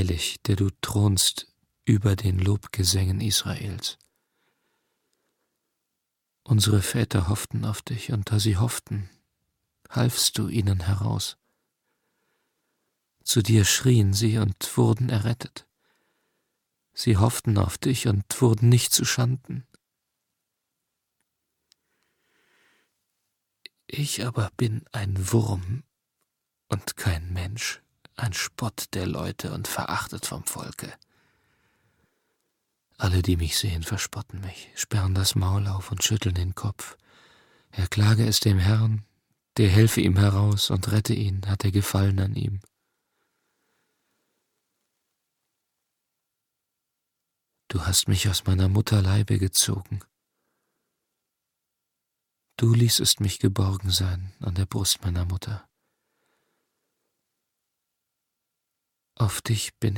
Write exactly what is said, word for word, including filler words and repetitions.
heilig, der du thronst über den Lobgesängen Israels. Unsere Väter hofften auf dich, und da sie hofften, halfst du ihnen heraus. Zu dir schrien sie und wurden errettet. Sie hofften auf dich und wurden nicht zuschanden. Ich aber bin ein Wurm und kein Mensch, ein Spott der Leute und verachtet vom Volke. Alle, die mich sehen, verspotten mich, sperren das Maul auf und schütteln den Kopf. Er klage es dem Herrn, der helfe ihm heraus und rette ihn, hat er Gefallen an ihm. Du hast mich aus meiner Mutter Leibe gezogen. Du ließest mich geborgen sein an der Brust meiner Mutter. Auf dich bin